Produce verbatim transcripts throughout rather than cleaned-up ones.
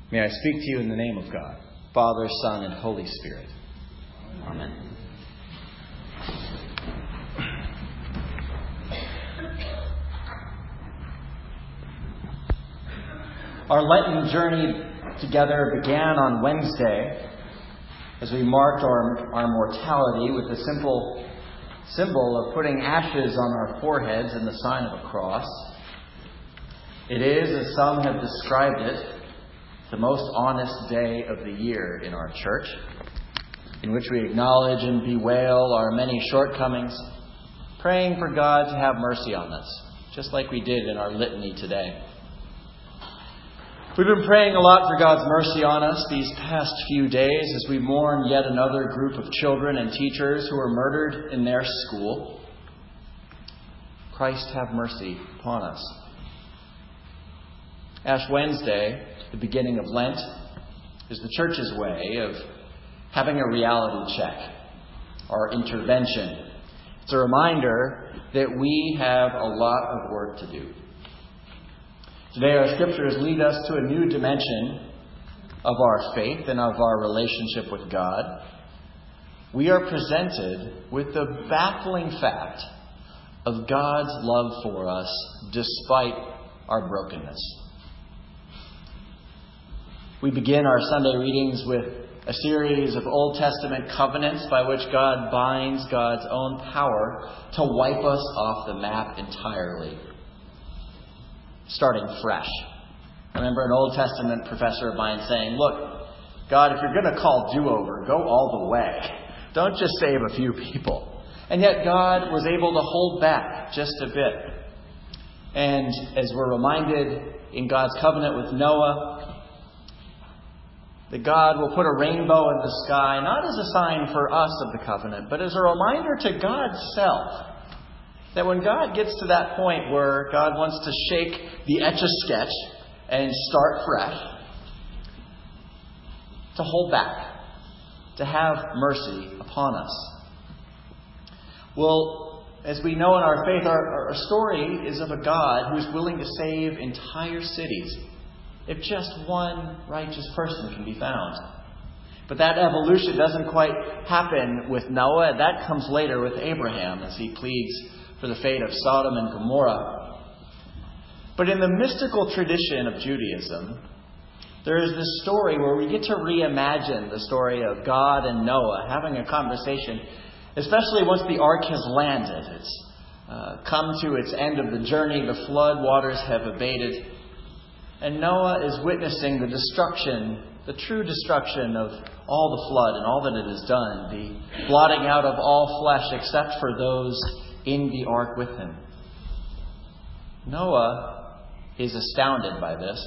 May I speak to you in the name of God, Father, Son, and Holy Spirit. Amen. Our Lenten journey together began on Wednesday as we marked our, our mortality with the simple symbol of putting ashes on our foreheads and the sign of a cross. It is, as some have described it, the most honest day of the year in our church, in which we acknowledge and bewail our many shortcomings, praying for God to have mercy on us, just like we did in our litany today. We've been praying a lot for God's mercy on us these past few days as we mourn yet another group of children and teachers who were murdered in their school. Christ have mercy upon us. Ash Wednesday, the beginning of Lent, is the church's way of having a reality check, our intervention. It's a reminder that we have a lot of work to do. Today our scriptures lead us to a new dimension of our faith and of our relationship with God. We are presented with the baffling fact of God's love for us despite our brokenness. We begin our Sunday readings with a series of Old Testament covenants by which God binds God's own power to wipe us off the map entirely, starting fresh. I remember an Old Testament professor of mine saying, look, God, if you're going to call do-over, go all the way. Don't just save a few people. And yet God was able to hold back just a bit. And as we're reminded in God's covenant with Noah, that God will put a rainbow in the sky, not as a sign for us of the covenant, but as a reminder to God's self. That when God gets to that point where God wants to shake the Etch-a-Sketch and start fresh, to hold back, to have mercy upon us. Well, as we know in our faith, our, our story is of a God who is willing to save entire cities if just one righteous person can be found. But that evolution doesn't quite happen with Noah. That comes later with Abraham as he pleads for the fate of Sodom and Gomorrah. But in the mystical tradition of Judaism, there is this story where we get to reimagine the story of God and Noah having a conversation, especially once the ark has landed. It's uh, come to its end of the journey. The flood waters have abated. And Noah is witnessing the destruction, the true destruction of all the flood and all that it has done, the blotting out of all flesh except for those in the ark with him. Noah is astounded by this.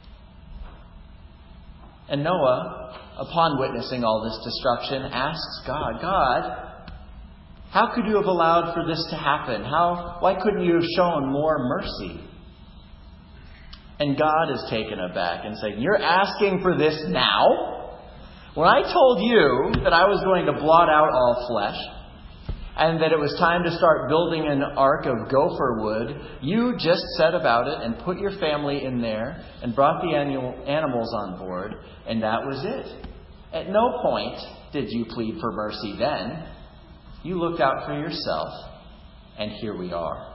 And Noah, upon witnessing all this destruction, asks God, God, how could you have allowed for this to happen? How, why couldn't you have shown more mercy? And God is taken aback and saying, you're asking for this now? When I told you that I was going to blot out all flesh, and that it was time to start building an ark of gopher wood, you just set about it and put your family in there and brought the annual animals on board, and that was it. At no point did you plead for mercy then. You looked out for yourself, and here we are.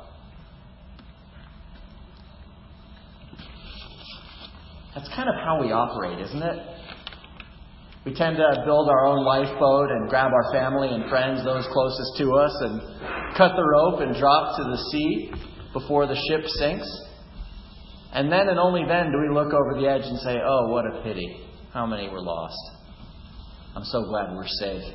That's kind of how we operate, isn't it? We tend to build our own lifeboat and grab our family and friends, those closest to us, and cut the rope and drop to the sea before the ship sinks. And then and only then do we look over the edge and say, oh, what a pity. How many were lost? I'm so glad we're safe.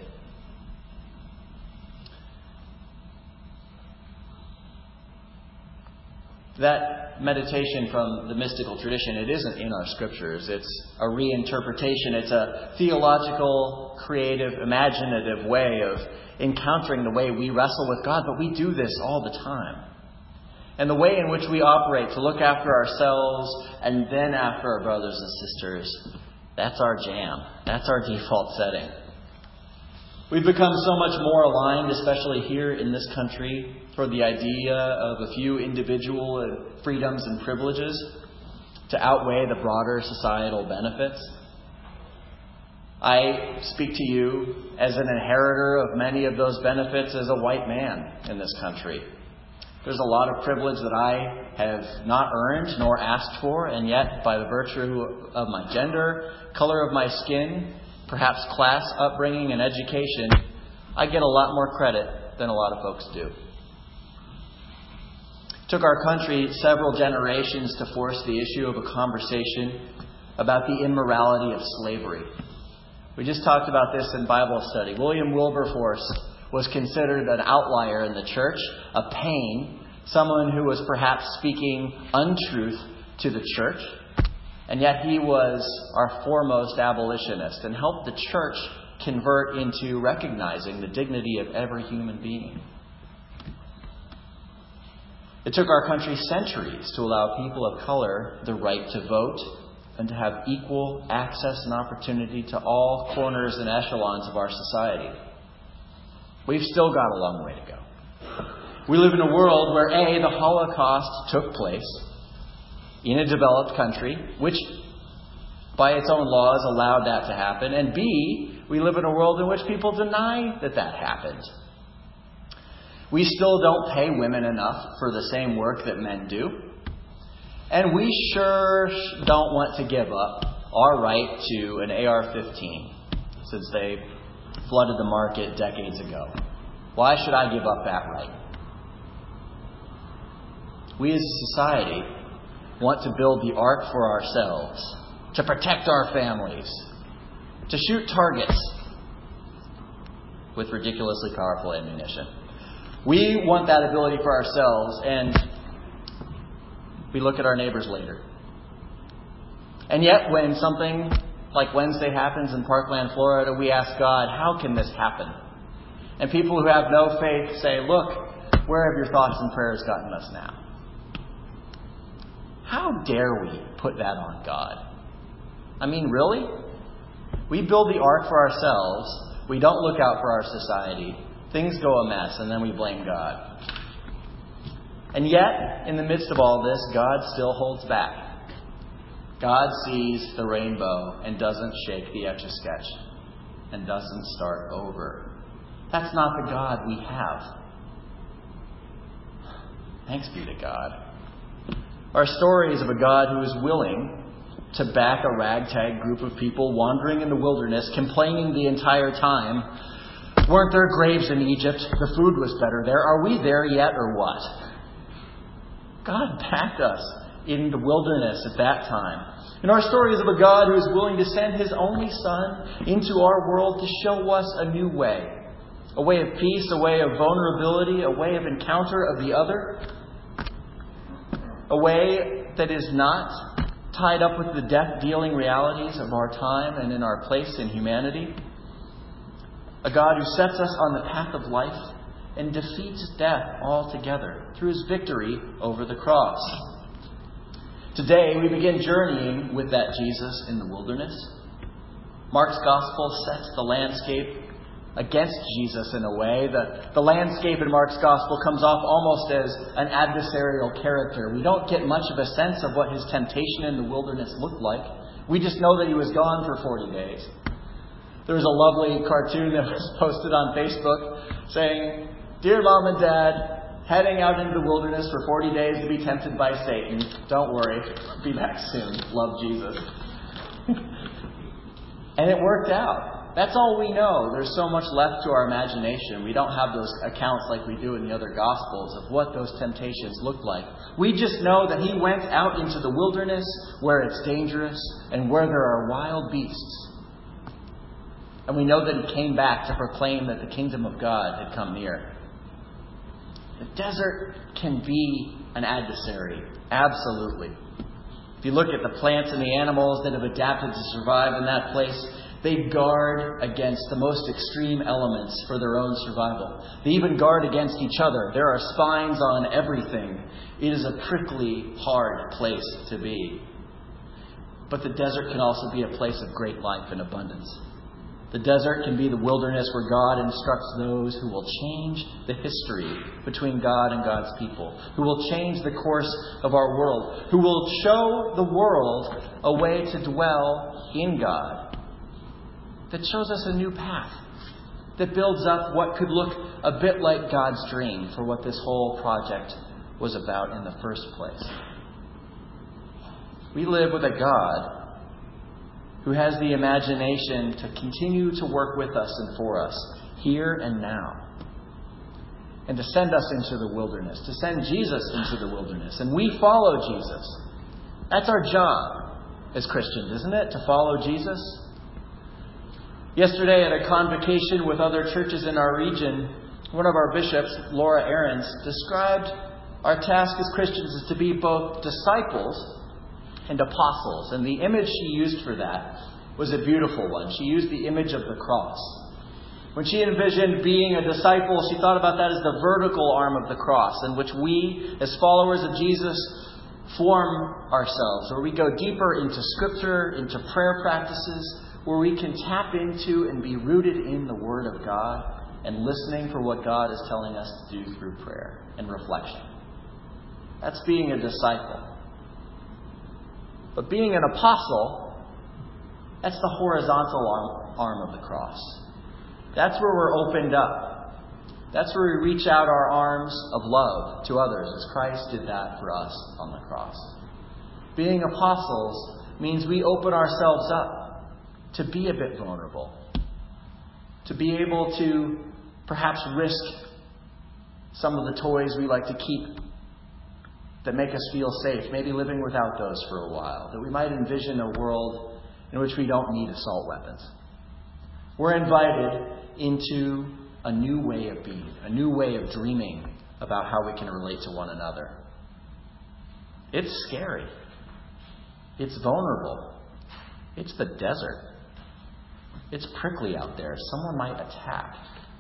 That meditation from the mystical tradition, it isn't in our scriptures. It's a reinterpretation. It's a theological, creative, imaginative way of encountering the way we wrestle with God. But we do this all the time. And the way in which we operate to look after ourselves and then after our brothers and sisters, that's our jam. That's our default setting. We've become so much more aligned, especially here in this country, toward the idea of a few individual freedoms and privileges, to outweigh the broader societal benefits? I speak to you as an inheritor of many of those benefits as a white man in this country. There's a lot of privilege that I have not earned nor asked for, and yet by the virtue of my gender, color of my skin, perhaps class, upbringing, and education, I get a lot more credit than a lot of folks do. It took our country several generations to force the issue of a conversation about the immorality of slavery. We just talked about this in Bible study. William Wilberforce was considered an outlier in the church, a pain, someone who was perhaps speaking untruth to the church, and yet he was our foremost abolitionist and helped the church convert into recognizing the dignity of every human being. It took our country centuries to allow people of color the right to vote and to have equal access and opportunity to all corners and echelons of our society. We've still got a long way to go. We live in a world where A, the Holocaust took place in a developed country, which by its own laws allowed that to happen, and B, we live in a world in which people deny that that happened. We still don't pay women enough for the same work that men do. And we sure don't want to give up our right to an A R fifteen, since they flooded the market decades ago. Why should I give up that right? We as a society want to build the ark for ourselves, to protect our families, to shoot targets with ridiculously powerful ammunition. We want that ability for ourselves, and we look at our neighbors later. And yet, when something like Wednesday happens in Parkland, Florida, we ask God, how can this happen? And people who have no faith say, look, where have your thoughts and prayers gotten us now? How dare we put that on God? I mean, really? We build the ark for ourselves. We don't look out for our society. Things go a mess, and then we blame God. And yet, in the midst of all this, God still holds back. God sees the rainbow and doesn't shake the Etch-a-Sketch and doesn't start over. That's not the God we have. Thanks be to God. Our story is of a God who is willing to back a ragtag group of people wandering in the wilderness, complaining the entire time, weren't there graves in Egypt? The food was better there. Are we there yet or what? God backed us in the wilderness at that time. And our story is of a God who is willing to send His only Son into our world to show us a new way. A way of peace, a way of vulnerability, a way of encounter of the other. A way that is not tied up with the death-dealing realities of our time and in our place in humanity. A God who sets us on the path of life and defeats death altogether through His victory over the cross. Today, we begin journeying with that Jesus in the wilderness. Mark's Gospel sets the landscape against Jesus in a way. The, the landscape in Mark's Gospel comes off almost as an adversarial character. We don't get much of a sense of what His temptation in the wilderness looked like. We just know that He was gone for forty days. There was a lovely cartoon that was posted on Facebook saying, "Dear Mom and Dad, heading out into the wilderness for forty days to be tempted by Satan. Don't worry, be back soon. Love Jesus." And it worked out. That's all we know. There's so much left to our imagination. We don't have those accounts like we do in the other Gospels of what those temptations looked like. We just know that He went out into the wilderness where it's dangerous and where there are wild beasts. And we know that He came back to proclaim that the kingdom of God had come near. The desert can be an adversary. Absolutely. If you look at the plants and the animals that have adapted to survive in that place, they guard against the most extreme elements for their own survival. They even guard against each other. There are spines on everything. It is a prickly, hard place to be. But the desert can also be a place of great life and abundance. The desert can be the wilderness where God instructs those who will change the history between God and God's people, who will change the course of our world, who will show the world a way to dwell in God, that shows us a new path, that builds up what could look a bit like God's dream for what this whole project was about in the first place. We live with a God who has the imagination to continue to work with us and for us, here and now. And to send us into the wilderness, to send Jesus into the wilderness. And we follow Jesus. That's our job as Christians, isn't it? To follow Jesus. Yesterday at a convocation with other churches in our region, one of our bishops, Laura Ahrens, described our task as Christians is to be both disciples and apostles. And the image she used for that was a beautiful one. She used the image of the cross. When she envisioned being a disciple, she thought about that as the vertical arm of the cross, in which we, as followers of Jesus, form ourselves, where we go deeper into Scripture, into prayer practices, where we can tap into and be rooted in the Word of God and listening for what God is telling us to do through prayer and reflection. That's being a disciple. But being an apostle, that's the horizontal arm, arm of the cross. That's where we're opened up. That's where we reach out our arms of love to others, as Christ did that for us on the cross. Being apostles means we open ourselves up to be a bit vulnerable, to be able to perhaps risk some of the toys we like to keep that make us feel safe, maybe living without those for a while, that we might envision a world in which we don't need assault weapons. We're invited into a new way of being, a new way of dreaming about how we can relate to one another. It's scary. It's vulnerable. It's the desert. It's prickly out there. Someone might attack.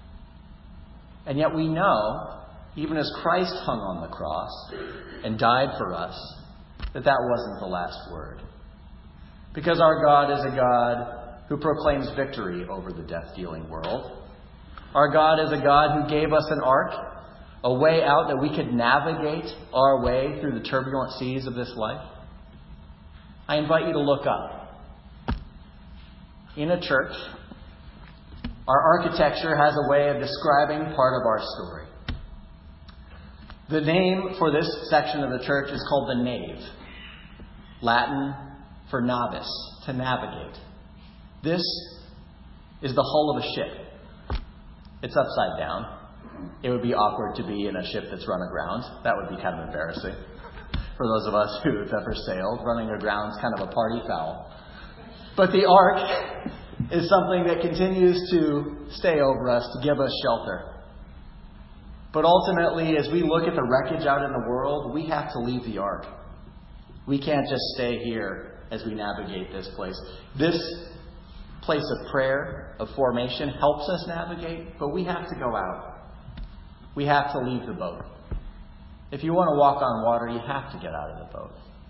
And yet we know, even as Christ hung on the cross and died for us, that that wasn't the last word. Because our God is a God who proclaims victory over the death-dealing world. Our God is a God who gave us an ark, a way out that we could navigate our way through the turbulent seas of this life. I invite you to look up. In a church, our architecture has a way of describing part of our story. The name for this section of the church is called the nave. Latin for novice, to navigate. This is the hull of a ship. It's upside down. It would be awkward to be in a ship that's run aground. That would be kind of embarrassing. For those of us who've ever sailed, running aground is kind of a party foul. But the ark is something that continues to stay over us, to give us shelter. But ultimately, as we look at the wreckage out in the world, we have to leave the ark. We can't just stay here as we navigate this place. This place of prayer, of formation, helps us navigate, but we have to go out. We have to leave the boat. If you want to walk on water, you have to get out of the boat.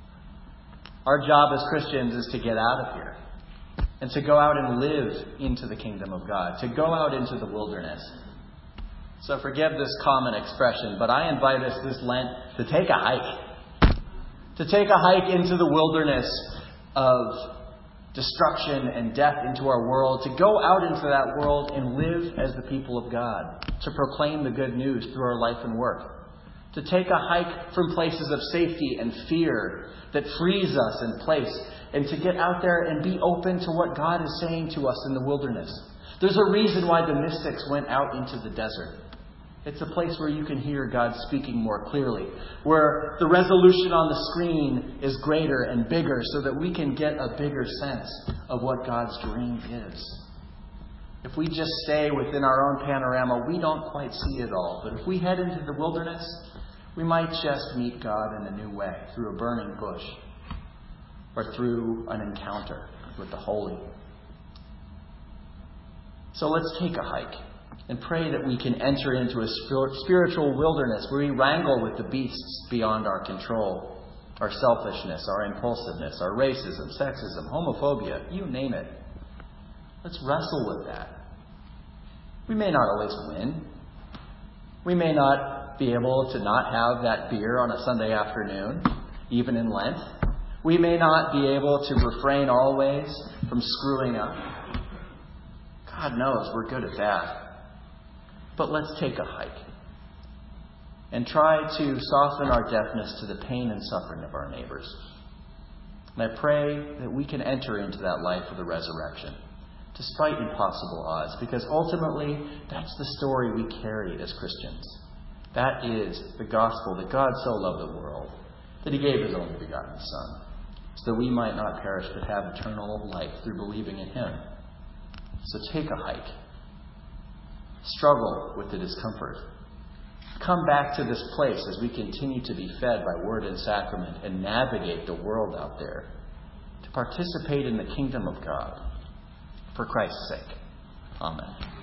Our job as Christians is to get out of here and to go out and live into the kingdom of God, to go out into the wilderness. So forgive this common expression, but I invite us this Lent to take a hike. To take a hike into the wilderness of destruction and death into our world. To go out into that world and live as the people of God. To proclaim the good news through our life and work. To take a hike from places of safety and fear that frees us in place. And to get out there and be open to what God is saying to us in the wilderness. There's a reason why the mystics went out into the desert. It's a place where you can hear God speaking more clearly, where the resolution on the screen is greater and bigger so that we can get a bigger sense of what God's dream is. If we just stay within our own panorama, we don't quite see it all. But if we head into the wilderness, we might just meet God in a new way, through a burning bush or through an encounter with the holy. So let's take a hike. And pray that we can enter into a spiritual wilderness where we wrangle with the beasts beyond our control. Our selfishness, our impulsiveness, our racism, sexism, homophobia, you name it. Let's wrestle with that. We may not always win. We may not be able to not have that beer on a Sunday afternoon, even in Lent. We may not be able to refrain always from screwing up. God knows we're good at that. But let's take a hike and try to soften our deafness to the pain and suffering of our neighbors. And I pray that we can enter into that life of the resurrection, despite impossible odds, because ultimately that's the story we carry as Christians. That is the gospel, that God so loved the world, that he gave his only begotten Son, so that we might not perish but have eternal life through believing in him. So take a hike. Struggle with the discomfort. Come back to this place as we continue to be fed by word and sacrament and navigate the world out there to participate in the kingdom of God. For Christ's sake. Amen.